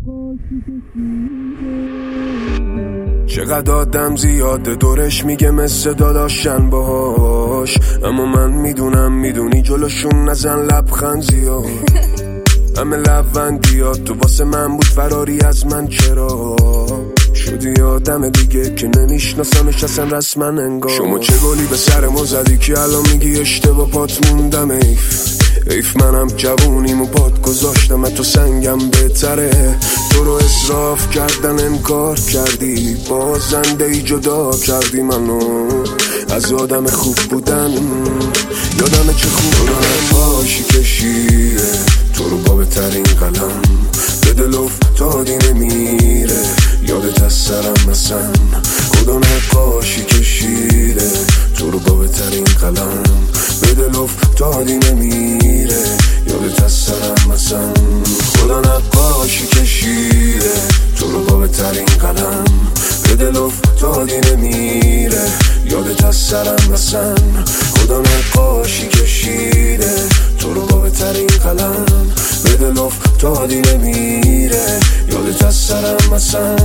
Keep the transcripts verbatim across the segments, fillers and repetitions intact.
چقدر آدم زیاده دورش میگه مثل داداشن باهاش، اما من میدونم میدونی جلوشون نزن لبخند زیاد. همه لبندیات تو واسه من بود فراری از من، چرا شدی آدم دیگه که نمیشناسمش اصلا رسما انگار. شما چه گلی به سر ما زدی که الان میگی اشتباه پات موندم. ایف ایف منم جوونیمو پات گذاشتم، تو سنگم بهتره. تو رو اصراف کردن انکار کردی، بازنده ای جدا کردی منو از آدم خوب بودن. یادم چه خوب بودن باشی کشیده تو رو با بهترین قلم، به دل افتادی نمیره یادت از سرم مثلا. خدا نقاشی کشیده تو رو با بهترین قلم، به دل افتادی نمیره یادت از سرم مثلا. خدا نقاشی کشیده تو رو با بهترین قلم، به دل افتادی نمیره یادت از سرم مثلا. خدا نقاشی کشیده تو رو با بهترین قلم، به دل افتادی نمیره یادت از سرم مثلا.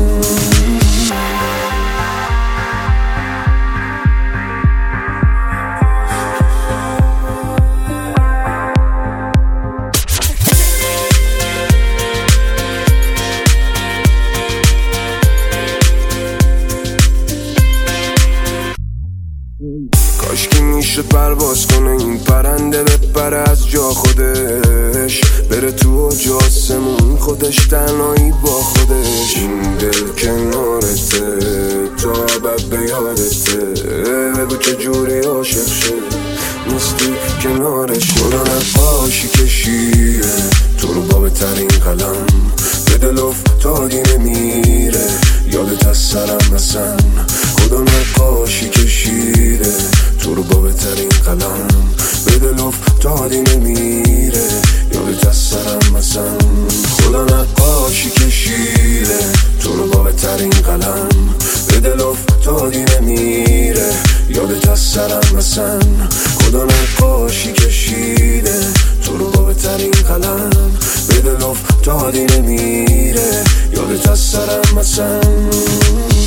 کاشکی میشد پرواز کنه این پرنده، بپره از جا خودش، بره تو جاسمون خودش تنهایی با خودش. این دل کنارته تا ابد به یادته، بگو چجوری عاشق شد نیستی کنارش. خدا نقاشی کشیده تو رو با بهترین قلم، به دل افتادی نمیره یادت از سرم مثلا. خدا نقاشی کشیده تو رو با بهترین قلم، به دل افتادی نمیره یادت از سرم مثلا. خدا نقاشی کشیده تو رو با بهترین قلم، به دل افتادی نمیره یادت از سرم مثلا. خدا نقاشی کشیده تو رو با بهترین قلم، به دل افتادی نمیره یادت از سرم مثلا.